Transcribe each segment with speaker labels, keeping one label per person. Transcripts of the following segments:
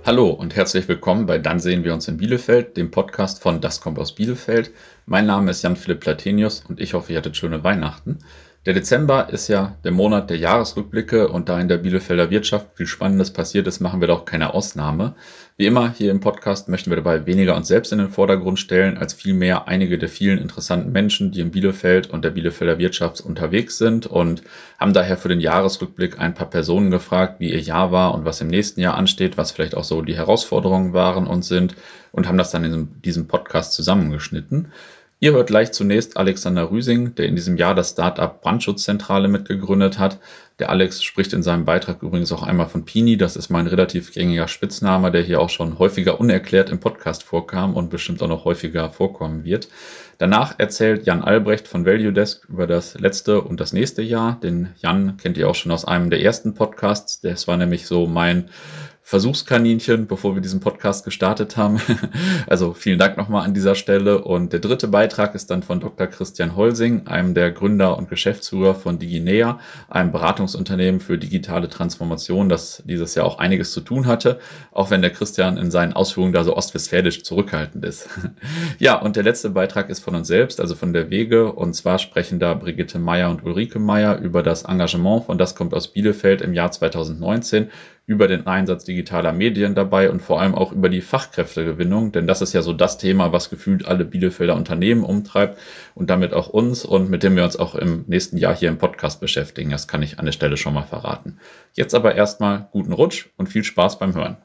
Speaker 1: Hallo und herzlich willkommen bei Dann sehen wir uns in Bielefeld, dem Podcast von Das kommt aus Bielefeld. Mein Name ist Jan-Philipp Platenius und ich hoffe, ihr hattet schöne Weihnachten. Der Dezember ist ja der Monat der Jahresrückblicke und da in der Bielefelder Wirtschaft viel Spannendes passiert ist, machen wir doch keine Ausnahme. Wie immer hier im Podcast möchten wir dabei weniger uns selbst in den Vordergrund stellen, als vielmehr einige der vielen interessanten Menschen, die in Bielefeld und der Bielefelder Wirtschaft unterwegs sind und haben daher für den Jahresrückblick ein paar Personen gefragt, wie ihr Jahr war und was im nächsten Jahr ansteht, was vielleicht auch so die Herausforderungen waren und sind und haben das dann in diesem Podcast zusammengeschnitten. Ihr hört gleich zunächst Alexander Rüsing, der in diesem Jahr das Startup Brandschutzzentrale mitgegründet hat. Der Alex spricht in seinem Beitrag übrigens auch einmal von Pini. Das ist mein relativ gängiger Spitzname, der hier auch schon häufiger unerklärt im Podcast vorkam und bestimmt auch noch häufiger vorkommen wird. Danach erzählt Jan Albrecht von ValueDesk über das letzte und das nächste Jahr. Den Jan kennt ihr auch schon aus einem der ersten Podcasts. Das war nämlich so mein Versuchskaninchen, bevor wir diesen Podcast gestartet haben. Also vielen Dank nochmal an dieser Stelle. Und der dritte Beitrag ist dann von Dr. Christian Holsing, einem der Gründer und Geschäftsführer von Diginea, einem Beratungsunternehmen für digitale Transformation, das dieses Jahr auch einiges zu tun hatte, auch wenn der Christian in seinen Ausführungen da so ostwestfälisch zurückhaltend ist. Ja, und der letzte Beitrag ist von uns selbst, also von der Wege. Und zwar sprechen da Brigitte Meyer und Ulrike Meyer über das Engagement von Das kommt aus Bielefeld im Jahr 2019, über den Einsatz digitaler Medien dabei und vor allem auch über die Fachkräftegewinnung, denn das ist ja so das Thema, was gefühlt alle Bielefelder Unternehmen umtreibt und damit auch uns und mit dem wir uns auch im nächsten Jahr hier im Podcast beschäftigen. Das kann ich an der Stelle schon mal verraten. Jetzt aber erstmal guten Rutsch und viel Spaß beim Hören.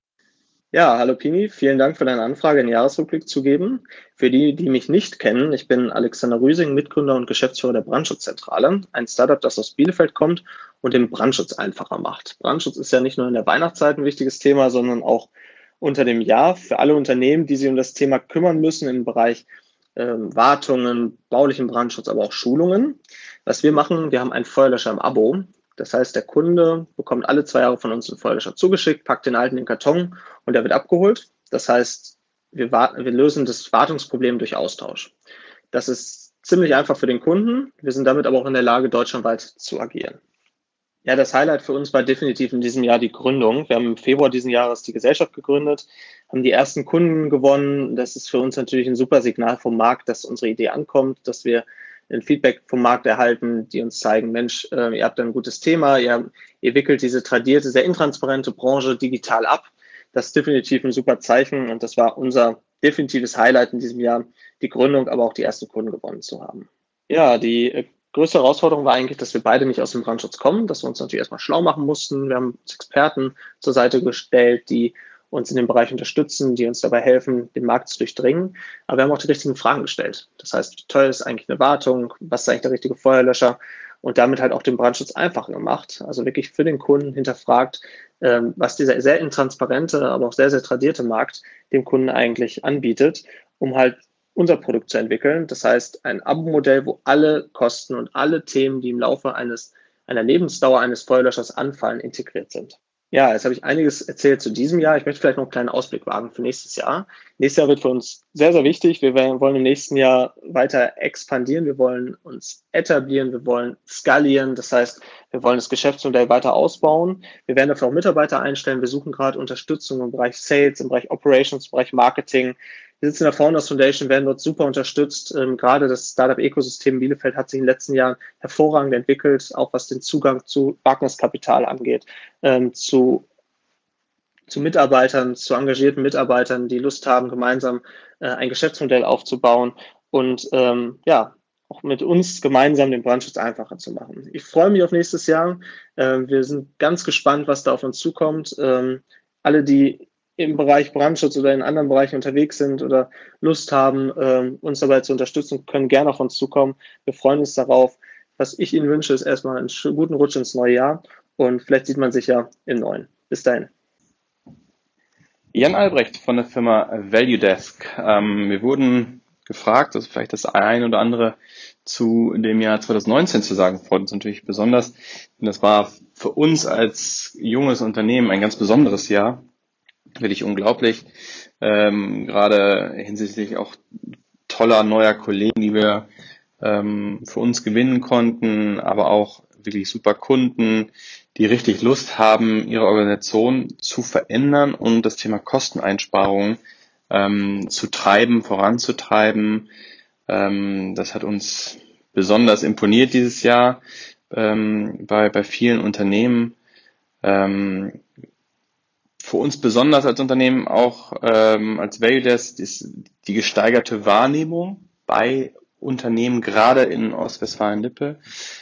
Speaker 2: Ja, hallo Pini, vielen Dank für deine Anfrage, einen Jahresrückblick zu geben. Für die, die mich nicht kennen, ich bin Alexander Rüsing, Mitgründer und Geschäftsführer der Brandschutzzentrale, ein Startup, das aus Bielefeld kommt und den Brandschutz einfacher macht. Brandschutz ist ja nicht nur in der Weihnachtszeit ein wichtiges Thema, sondern auch unter dem Jahr für alle Unternehmen, die sich um das Thema kümmern müssen im Bereich Wartungen, baulichen Brandschutz, aber auch Schulungen. Was wir machen, wir haben einen Feuerlöscher im Abo. Das heißt, der Kunde bekommt alle 2 Jahre von uns einen Feuerlöscher zugeschickt, packt den alten in den Karton und der wird abgeholt. Das heißt, wir lösen das Wartungsproblem durch Austausch. Das ist ziemlich einfach für den Kunden. Wir sind damit aber auch in der Lage, deutschlandweit zu agieren. Ja, das Highlight für uns war definitiv in diesem Jahr die Gründung. Wir haben im Februar diesen Jahres die Gesellschaft gegründet, haben die ersten Kunden gewonnen. Das ist für uns natürlich ein super Signal vom Markt, dass unsere Idee ankommt, dass wir ein Feedback vom Markt erhalten, die uns zeigen, Mensch, ihr habt ein gutes Thema, ihr wickelt diese tradierte, sehr intransparente Branche digital ab. Das ist definitiv ein super Zeichen und das war unser definitives Highlight in diesem Jahr, die Gründung, aber auch die ersten Kunden gewonnen zu haben. Ja, die größte Herausforderung war eigentlich, dass wir beide nicht aus dem Brandschutz kommen, dass wir uns natürlich erstmal schlau machen mussten. Wir haben uns Experten zur Seite gestellt, die uns in dem Bereich unterstützen, die uns dabei helfen, den Markt zu durchdringen. Aber wir haben auch die richtigen Fragen gestellt. Das heißt, wie teuer ist eigentlich eine Wartung? Was ist eigentlich der richtige Feuerlöscher? Und damit halt auch den Brandschutz einfacher gemacht. Also wirklich für den Kunden hinterfragt, was dieser sehr intransparente, aber auch sehr, sehr tradierte Markt dem Kunden eigentlich anbietet, um halt unser Produkt zu entwickeln. Das heißt, ein Abo-Modell, wo alle Kosten und alle Themen, die im Laufe einer Lebensdauer eines Feuerlöschers anfallen, integriert sind. Ja, jetzt habe ich einiges erzählt zu diesem Jahr. Ich möchte vielleicht noch einen kleinen Ausblick wagen für nächstes Jahr. Nächstes Jahr wird für uns sehr, sehr wichtig. Wir wollen im nächsten Jahr weiter expandieren. Wir wollen uns etablieren. Wir wollen skalieren. Das heißt, wir wollen das Geschäftsmodell weiter ausbauen. Wir werden dafür auch Mitarbeiter einstellen. Wir suchen gerade Unterstützung im Bereich Sales, im Bereich Operations, im Bereich Marketing. Wir sitzen in der Founders Foundation, werden dort super unterstützt. Gerade das Startup-Ökosystem Bielefeld hat sich in den letzten Jahren hervorragend entwickelt, auch was den Zugang zu Wagniskapital angeht, zu Mitarbeitern, zu engagierten Mitarbeitern, die Lust haben, gemeinsam ein Geschäftsmodell aufzubauen und auch mit uns gemeinsam den Brandschutz einfacher zu machen. Ich freue mich auf nächstes Jahr. Wir sind ganz gespannt, was da auf uns zukommt. Alle, die im Bereich Brandschutz oder in anderen Bereichen unterwegs sind oder Lust haben, uns dabei zu unterstützen, können gerne auf uns zukommen. Wir freuen uns darauf. Was ich Ihnen wünsche, ist erstmal einen guten Rutsch ins neue Jahr und vielleicht sieht man sich ja im Neuen. Bis dahin.
Speaker 3: Jan Albrecht von der Firma ValueDesk. Wir wurden gefragt, also vielleicht das ein oder andere zu dem Jahr 2019 zu sagen, freut uns natürlich besonders. Und das war für uns als junges Unternehmen ein ganz besonderes Jahr. Wirklich unglaublich, gerade hinsichtlich auch toller neuer Kollegen, die wir für uns gewinnen konnten, aber auch wirklich super Kunden, die richtig Lust haben, ihre Organisation zu verändern und das Thema Kosteneinsparungen zu treiben, voranzutreiben. Das hat uns besonders imponiert dieses Jahr bei vielen Unternehmen. Für uns besonders als Unternehmen auch als ValueDesk ist die gesteigerte Wahrnehmung bei Unternehmen, gerade in Ostwestfalen-Lippe.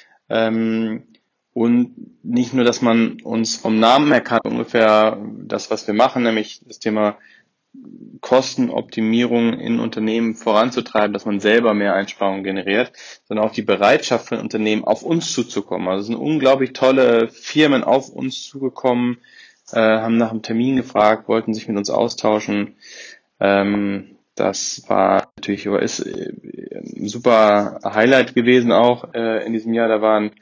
Speaker 3: Und nicht nur, dass man uns vom Namen her kann, ungefähr das, was wir machen, nämlich das Thema Kostenoptimierung in Unternehmen voranzutreiben, dass man selber mehr Einsparungen generiert, sondern auch die Bereitschaft von Unternehmen auf uns zuzukommen. Also es sind unglaublich tolle Firmen auf uns zugekommen, haben nach einem Termin gefragt, wollten sich mit uns austauschen. Das war natürlich, ist ein super Highlight gewesen auch in diesem Jahr. Da waren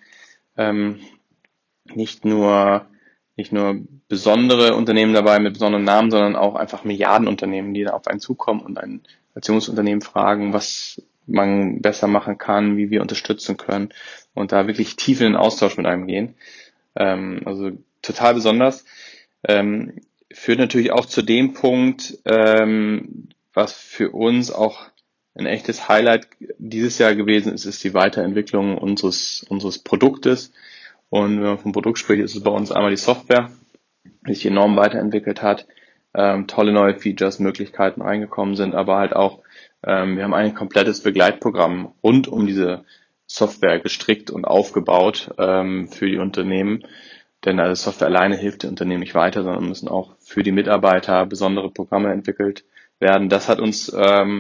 Speaker 3: nicht nur besondere Unternehmen dabei mit besonderen Namen, sondern auch einfach Milliardenunternehmen, die da auf einen zukommen und ein Aktionsunternehmen fragen, was man besser machen kann, wie wir unterstützen können und da wirklich tief in den Austausch mit einem gehen. Also total besonders. Führt natürlich auch zu dem Punkt, was für uns auch ein echtes Highlight dieses Jahr gewesen ist die Weiterentwicklung unseres Produktes. Und wenn man vom Produkt spricht, ist es bei uns einmal die Software, die sich enorm weiterentwickelt hat, tolle neue Features, Möglichkeiten reingekommen sind, aber halt auch, wir haben ein komplettes Begleitprogramm rund um diese Software gestrickt und aufgebaut für die Unternehmen. Denn also Software alleine hilft den Unternehmen nicht weiter, sondern müssen auch für die Mitarbeiter besondere Programme entwickelt werden. Das hat uns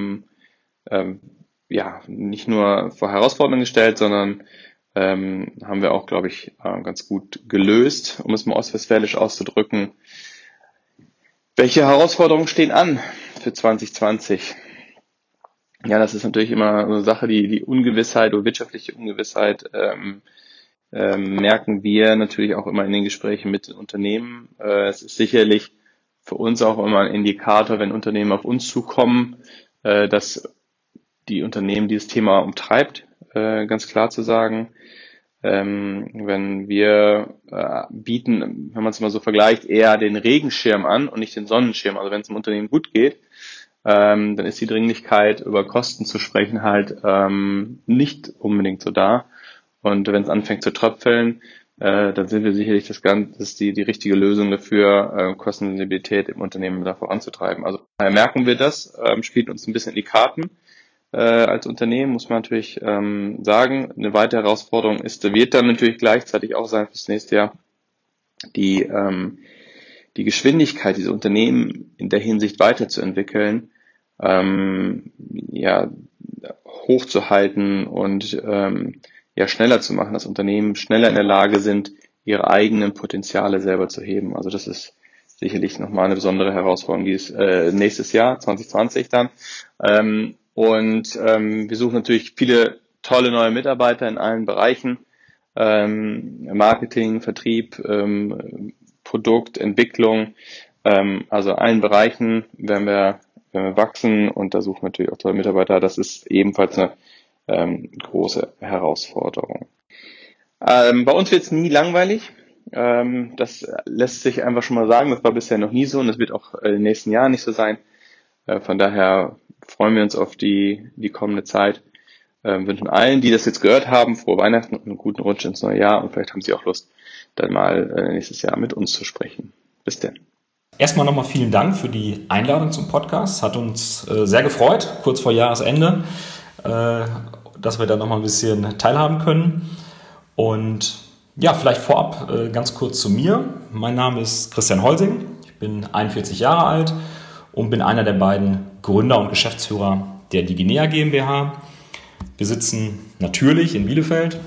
Speaker 3: nicht nur vor Herausforderungen gestellt, sondern haben wir auch, glaube ich, ganz gut gelöst, um es mal ostwestfälisch auszudrücken. Welche Herausforderungen stehen an für 2020? Ja, das ist natürlich immer eine Sache, die Ungewissheit oder wirtschaftliche Ungewissheit merken wir natürlich auch immer in den Gesprächen mit den Unternehmen. Es ist sicherlich für uns auch immer ein Indikator, wenn Unternehmen auf uns zukommen, dass die Unternehmen dieses Thema umtreibt, ganz klar zu sagen. Wenn wir bieten, wenn man es mal so vergleicht, eher den Regenschirm an und nicht den Sonnenschirm. Also wenn es dem Unternehmen gut geht, dann ist die Dringlichkeit, über Kosten zu sprechen, halt nicht unbedingt so da. Und wenn es anfängt zu tröpfeln, dann sind wir sicherlich das ist die richtige Lösung dafür, Kostensensibilität im Unternehmen da voranzutreiben. Also daher merken wir das, spielt uns ein bisschen in die Karten. Als Unternehmen muss man natürlich sagen, eine weitere Herausforderung wird dann natürlich gleichzeitig auch sein fürs nächste Jahr, die Geschwindigkeit dieser Unternehmen in der Hinsicht weiterzuentwickeln, hochzuhalten und schneller zu machen, dass Unternehmen schneller in der Lage sind, ihre eigenen Potenziale selber zu heben. Also das ist sicherlich nochmal eine besondere Herausforderung dieses nächstes Jahr, 2020 dann. Wir suchen natürlich viele tolle neue Mitarbeiter in allen Bereichen, Marketing, Vertrieb, Produkt, Entwicklung, also allen Bereichen werden wir wachsen und da suchen wir natürlich auch tolle Mitarbeiter. Das ist ebenfalls eine große Herausforderung. Bei uns wird es nie langweilig. Das lässt sich einfach schon mal sagen. Das war bisher noch nie so und das wird auch in den nächsten Jahren nicht so sein. Von daher freuen wir uns auf die kommende Zeit. Wünschen allen, die das jetzt gehört haben, frohe Weihnachten und einen guten Rutsch ins neue Jahr und vielleicht haben Sie auch Lust, dann mal nächstes Jahr mit uns zu sprechen. Bis denn.
Speaker 4: Erstmal nochmal vielen Dank für die Einladung zum Podcast. Hat uns sehr gefreut, kurz vor Jahresende, dass wir da nochmal ein bisschen teilhaben können. Und ja, vielleicht vorab ganz kurz zu mir. Mein Name ist Christian Holsing. Ich bin 41 Jahre alt und bin einer der beiden Gründer und Geschäftsführer der Diginea GmbH. Wir sitzen natürlich in Bielefeld.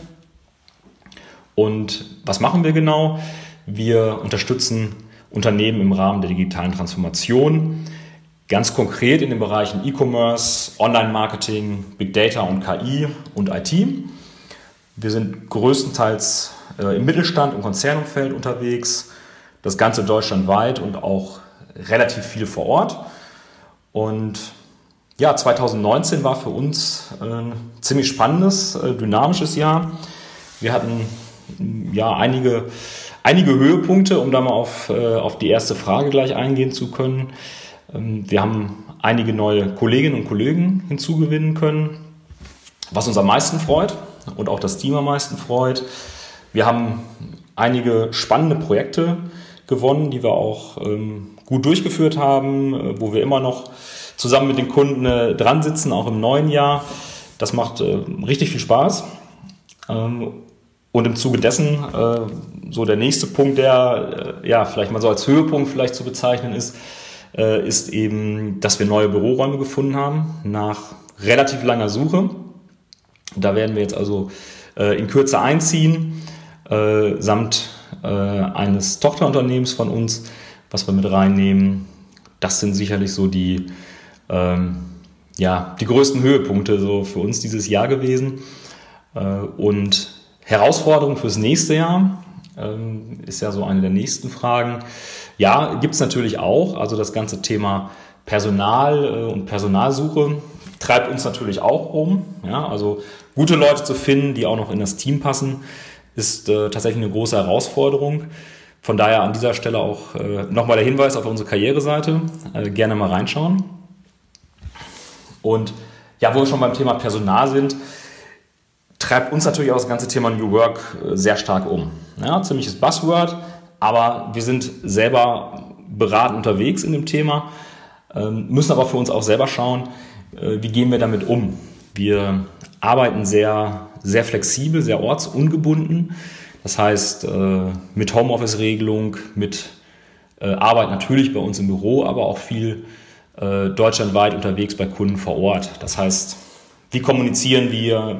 Speaker 4: Und was machen wir genau? Wir unterstützen Unternehmen im Rahmen der digitalen Transformation, ganz konkret in den Bereichen E-Commerce, Online-Marketing, Big Data und KI und IT. Wir sind größtenteils im Mittelstand und Konzernumfeld unterwegs, das Ganze deutschlandweit und auch relativ viel vor Ort. Und ja, 2019 war für uns ein ziemlich spannendes, dynamisches Jahr. Wir hatten einige Einige Höhepunkte, um da mal auf die erste Frage gleich eingehen zu können. Wir haben einige neue Kolleginnen und Kollegen hinzugewinnen können, was uns am meisten freut und auch das Team am meisten freut. Wir haben einige spannende Projekte gewonnen, die wir auch gut durchgeführt haben, wo wir immer noch zusammen mit den Kunden dran sitzen, auch im neuen Jahr. Das macht richtig viel Spaß. Und im Zuge dessen, so der nächste Punkt, der vielleicht mal so als Höhepunkt vielleicht zu bezeichnen ist eben, dass wir neue Büroräume gefunden haben, nach relativ langer Suche. Da werden wir jetzt also in Kürze einziehen, samt eines Tochterunternehmens von uns, was wir mit reinnehmen. Das sind sicherlich so die größten Höhepunkte so für uns dieses Jahr gewesen. Und Herausforderung fürs nächste Jahr ist ja so eine der nächsten Fragen. Ja, gibt es natürlich auch. Also das ganze Thema Personal und Personalsuche treibt uns natürlich auch um. Ja, also gute Leute zu finden, die auch noch in das Team passen, ist tatsächlich eine große Herausforderung. Von daher an dieser Stelle auch nochmal der Hinweis auf unsere Karriereseite. Gerne mal reinschauen. Und ja, wo wir schon beim Thema Personal sind, treibt uns natürlich auch das ganze Thema New Work sehr stark um. Ja, ziemliches Buzzword, aber wir sind selber beratend unterwegs in dem Thema, müssen aber für uns auch selber schauen, wie gehen wir damit um. Wir arbeiten sehr, sehr flexibel, sehr ortsungebunden. Das heißt, mit Homeoffice-Regelung, mit Arbeit natürlich bei uns im Büro, aber auch viel deutschlandweit unterwegs bei Kunden vor Ort. Das heißt, wie kommunizieren wir,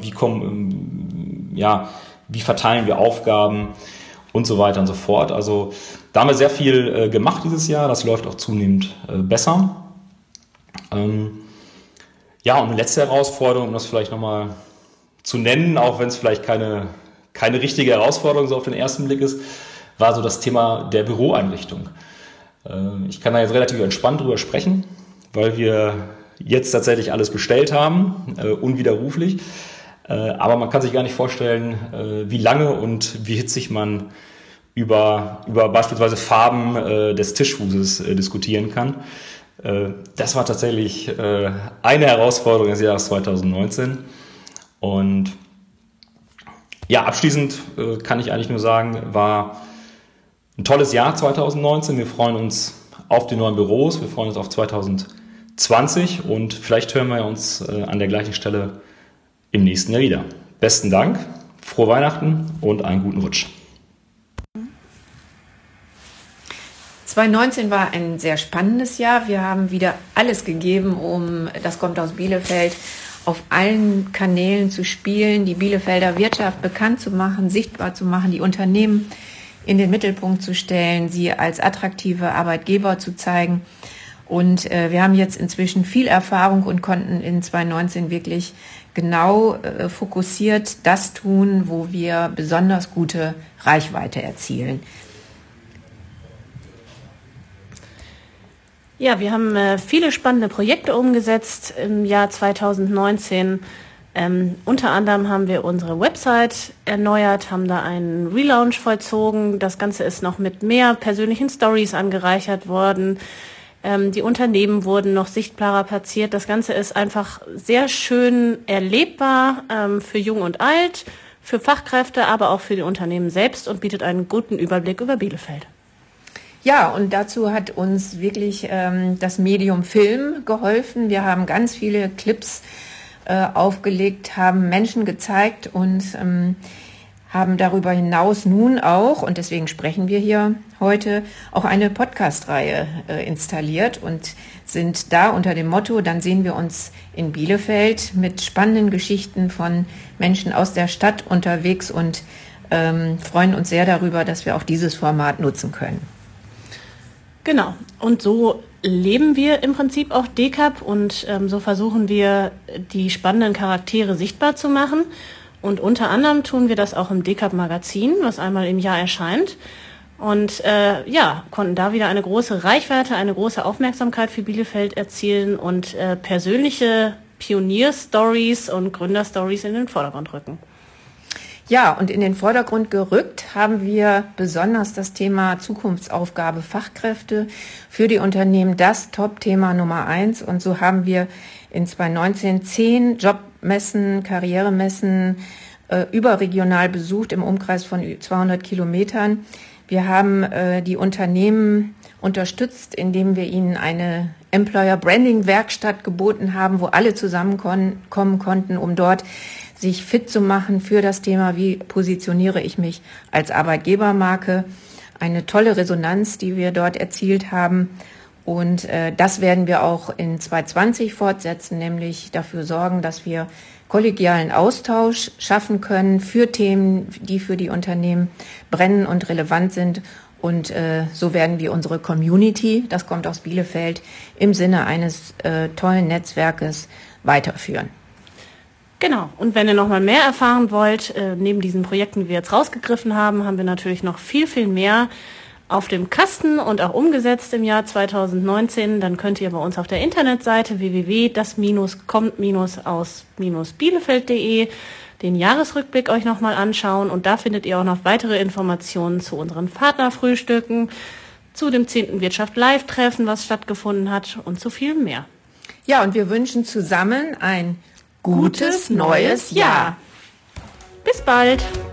Speaker 4: wie verteilen wir Aufgaben und so weiter und so fort. Also da haben wir sehr viel gemacht dieses Jahr. Das läuft auch zunehmend besser. Und eine letzte Herausforderung, um das vielleicht nochmal zu nennen, auch wenn es vielleicht keine richtige Herausforderung so auf den ersten Blick ist, war so das Thema der Büroeinrichtung. Ich kann da jetzt relativ entspannt drüber sprechen, weil wir jetzt tatsächlich alles bestellt haben, unwiderruflich. Aber man kann sich gar nicht vorstellen, wie lange und wie hitzig man über beispielsweise Farben des Tischfußes diskutieren kann. Das war tatsächlich eine Herausforderung des Jahres 2019. Und ja, abschließend kann ich eigentlich nur sagen, war ein tolles Jahr 2019. Wir freuen uns auf die neuen Büros, wir freuen uns auf 2020 und vielleicht hören wir uns an der gleichen Stelle im nächsten Jahr wieder. Besten Dank, frohe Weihnachten und einen guten Rutsch.
Speaker 5: 2019 war ein sehr spannendes Jahr. Wir haben wieder alles gegeben, um Das kommt aus Bielefeld auf allen Kanälen zu spielen, die Bielefelder Wirtschaft bekannt zu machen, sichtbar zu machen, die Unternehmen in den Mittelpunkt zu stellen, sie als attraktive Arbeitgeber zu zeigen. Und wir haben jetzt inzwischen viel Erfahrung und konnten in 2019 wirklich genau fokussiert das tun, wo wir besonders gute Reichweite erzielen.
Speaker 6: Ja, wir haben viele spannende Projekte umgesetzt im Jahr 2019. Unter anderem haben wir unsere Website erneuert, haben da einen Relaunch vollzogen. Das Ganze ist noch mit mehr persönlichen Stories angereichert worden. Die Unternehmen wurden noch sichtbarer platziert. Das Ganze ist einfach sehr schön erlebbar für Jung und Alt, für Fachkräfte, aber auch für die Unternehmen selbst und bietet einen guten Überblick über Bielefeld.
Speaker 5: Ja, und dazu hat uns wirklich das Medium Film geholfen. Wir haben ganz viele Clips aufgelegt, haben Menschen gezeigt und haben darüber hinaus nun auch, und deswegen sprechen wir hier heute, auch eine Podcast-Reihe installiert und sind da unter dem Motto, dann sehen wir uns in Bielefeld mit spannenden Geschichten von Menschen aus der Stadt unterwegs und freuen uns sehr darüber, dass wir auch dieses Format nutzen können.
Speaker 6: Genau, und so leben wir im Prinzip auch DCAP und so versuchen wir, die spannenden Charaktere sichtbar zu machen. Und unter anderem tun wir das auch im DCAP-Magazin, was einmal im Jahr erscheint. Und konnten da wieder eine große Reichweite, eine große Aufmerksamkeit für Bielefeld erzielen und persönliche Pionierstories und Gründerstories in den Vordergrund rücken.
Speaker 5: Ja, und in den Vordergrund gerückt haben wir besonders das Thema Zukunftsaufgabe Fachkräfte für die Unternehmen, das Top-Thema Nummer 1. Und so haben wir in 2019 10 Jobmessen, Karrieremessen überregional besucht im Umkreis von 200 Kilometern. Wir haben die Unternehmen unterstützt, indem wir ihnen eine Employer Branding Werkstatt geboten haben, wo alle zusammenkommen konnten, um dort sich fit zu machen für das Thema, wie positioniere ich mich als Arbeitgebermarke. Eine tolle Resonanz, die wir dort erzielt haben. Und das werden wir auch in 2020 fortsetzen, nämlich dafür sorgen, dass wir kollegialen Austausch schaffen können für Themen, die für die Unternehmen brennen und relevant sind. Und so werden wir unsere Community, das kommt aus Bielefeld, im Sinne eines tollen Netzwerkes weiterführen.
Speaker 6: Genau. Und wenn ihr noch mal mehr erfahren wollt, neben diesen Projekten, die wir jetzt rausgegriffen haben, haben wir natürlich noch viel, viel mehr auf dem Kasten und auch umgesetzt im Jahr 2019. Dann könnt ihr bei uns auf der Internetseite www.das-kommt-aus-bielefeld.de den Jahresrückblick euch nochmal anschauen. Und da findet ihr auch noch weitere Informationen zu unseren Partnerfrühstücken, zu dem 10. Wirtschaft Live-Treffen, was stattgefunden hat und zu viel mehr.
Speaker 5: Ja, und wir wünschen zusammen ein gutes neues Jahr.
Speaker 6: Bis bald!